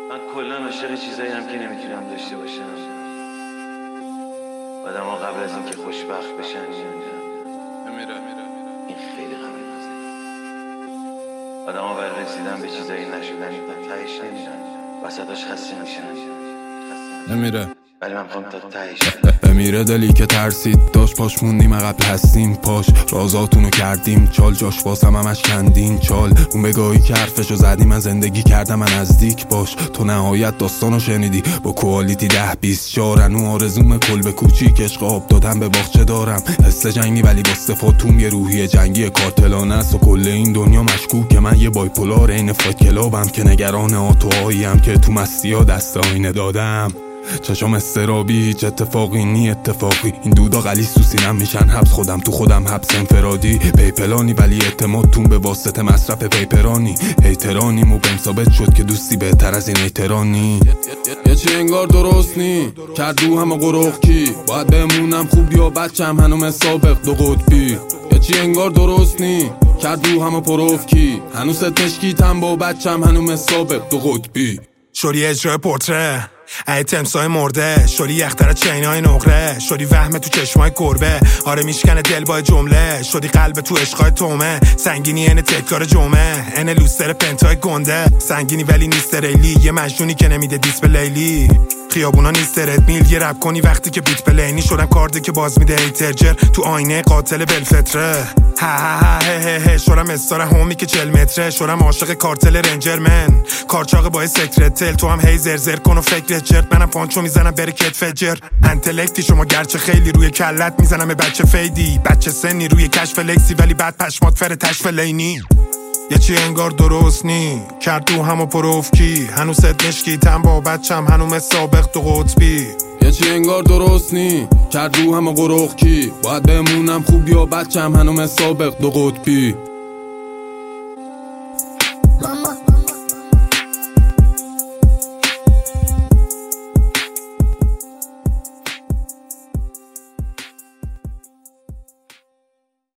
من کلا عاشق چیزایی هم که نمیتونم داشته باشم. آدم ها قبل از اینکه خوشبخت بشن میمیرن. این خیلی قبل نازه. آدم ها برای رسیدن به چیزایی نشدن تهش نمیرن، وسطاش خسته میشن نمیره، ولی من میخوام تا تهش بمیره دلی که ترسید داشت پاش موندیم عقب هستیم پاش رازاتونو کردیم چال جاش واسم همش کندین چال اون بگاهی که حرفشو زدی من زندگی کردم من نزدیک باش تو نهایت داستانو شنیدی با کوالیتی 10-20 شارنو آرزوم کلبه کوچیک عشق آب دادم به باغچه دارم حس جنگی ولی با صفاتون یه روحیه جنگی کارتلانه است و کل این دنیا مشکوکه من یه بایپولار این فایت کلابم که نگران آتوهاییم که تو مستیا دست آینه دادم چشم استرابی هیچ اتفاقی نی اتفاقی این دودا غلیظ تو سینم میشن حبس خودم تو خودم حبس انفرادی پیپلانی ولی اعتمادتون به واسطه مصرف پیپرانی هیترانیم و بهم ثابت شد که دوستی بهتر از این هیترانی یه چی انگار درست نی کرد رو همه قروخ کی باید بمونم خوب یا بچم هنوم سابق دو قطبی یه چی انگار درست نی کرد رو همه پروف کی هنوز تشکیتم با بچم هنوم سابق دو قطبی شوری اجرای پورتره ای تمسای مرده شوری یختره چینای نقره شوری وهم تو چشمای گربه آره میشکنه دل با جمله شدی قلب تو عشقای تومه سنگینی این تکرار جمعه این لوستر پنتای گنده سنگینی ولی نیست ریلی یه مجنونی که نمیده دیس به لیلی خیابونا نیست رد میل یه رپ کنی وقتی که بیت بلینی شدم کارده که باز میده ایترجر تو آینه قاتل بلفتره شدم استاره هومی که 40 متره شدم عاشق کارتل رنجر من کارچاق با سکرتل تو هم هی زرزر کن و فکر جرد منم پانچو میزنم بره کت فجر انتلکتی شما گرچه خیلی روی کلت میزنم به بچه فیدی بچه سنی روی کشف لکسی ولی بعد پشمات فر تشف لینی یه چی انگار درست نی کرد تو همو پروف کی هنوز ست نشکیتم با بچم هنوم سابق دو قطبی یه چی انگار درست نی کرد رو همه قروخ کی باید بمونم خوب یا بچم هنوم سابق دو قطبی